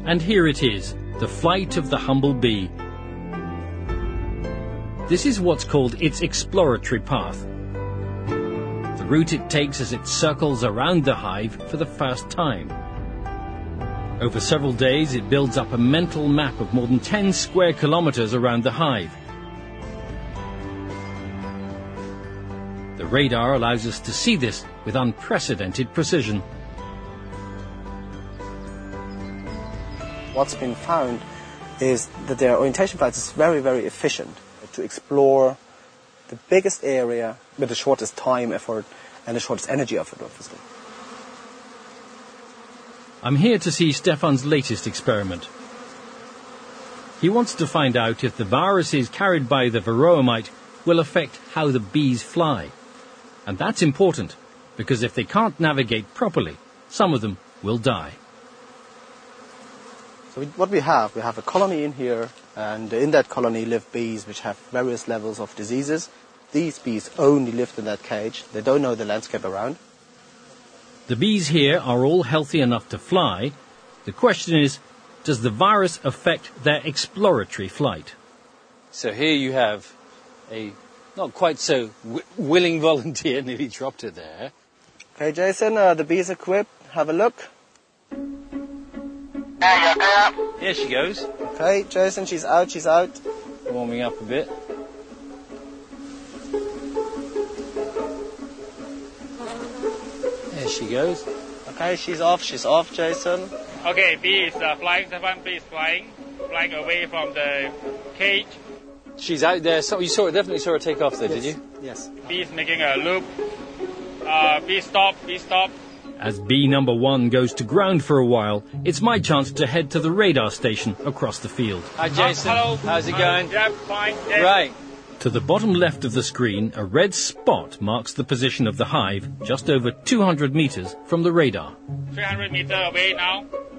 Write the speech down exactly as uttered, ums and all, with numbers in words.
And here it is, the flight of the humble bee. This is what's called its exploratory path. The route it takes as it circles around the hive for the first time. Over several days, it builds up a mental map of more than ten square kilometers around the hive. The radar allows us to see this with unprecedented precision. What's been found is that their orientation flight is very, very efficient to explore the biggest area with the shortest time effort and the shortest energy effort, obviously. I'm here to see Stefan's latest experiment. He wants to find out if the viruses carried by the varroa mite will affect how the bees fly. And that's important, because if they can't navigate properly, some of them will die. So we, what we have, we have a colony in here, and in that colony live bees which have various levels of diseases. These bees only live in that cage. They don't know the landscape around. The bees here are all healthy enough to fly. The question is, does the virus affect their exploratory flight? So here you have a not quite so w willing volunteer, nearly dropped it there. Okay, Jason, uh, the bee's equipped. Have a look. Here she goes. Okay, Jason, she's out, she's out. Warming up a bit. There she goes. Okay, she's off, she's off, Jason. Okay, bee is uh, flying, Stefan, bee is flying, flying away from the cage. She's out there, so you saw her, definitely saw her take off there, Yes. did you? Yes. Bee is making a loop. Uh, bee stop, bee stop. As bee number one goes to ground for a while, it's my chance to head to the radar station across the field. Hi Jason, Uh, hello. how's it Uh, going? yeah, fine. Yeah. Right. To the bottom left of the screen, a red spot marks the position of the hive just over two hundred meters from the radar. three hundred meter away now.